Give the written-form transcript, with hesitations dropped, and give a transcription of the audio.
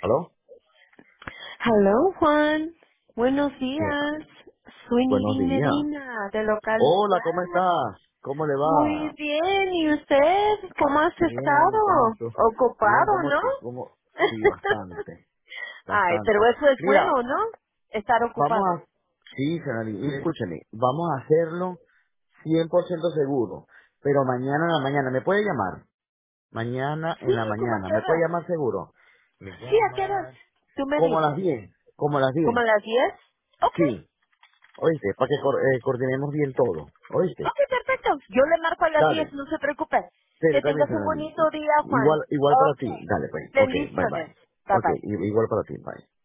¿Aló? Hello, Juan. Buenos Sí. días. Soy Buenos Nidín días. Medina, de Local Hola, ¿cómo Squad. estás? ¿Cómo le Muy va? bien. ¿Y usted? ¿Cómo has Bien, ¿cómo estado? tú? Bien, Ocupado, ¿cómo ¿no? tú? Sí, bastante, Ay, pero bastante. eso es Mira, bueno, ¿no? Estar vamos ocupado. a... Sí, Senari, y escúchame, vamos a hacerlo 100% seguro, pero mañana en la mañana, ¿me puede llamar? Mañana Sí, en la ¿cómo a mañana, qué ¿me puede horas? llamar seguro? Me puede Sí, ¿a qué horas? llamar Tú me como a las dices. 10, como a las ¿Como 10. a las 10? Ok. Sí, oíste, para que coordinemos bien todo, ¿oíste? Ok, perfecto. Yo le marco a las 10, Dale. no se preocupe. Pero Que también tengas se un me bonito día, Juan. igual para Ok. ti. Dale, pues. Ok, bye bye. Bendiciones. Bye Ok, bye. igual para ti, bye.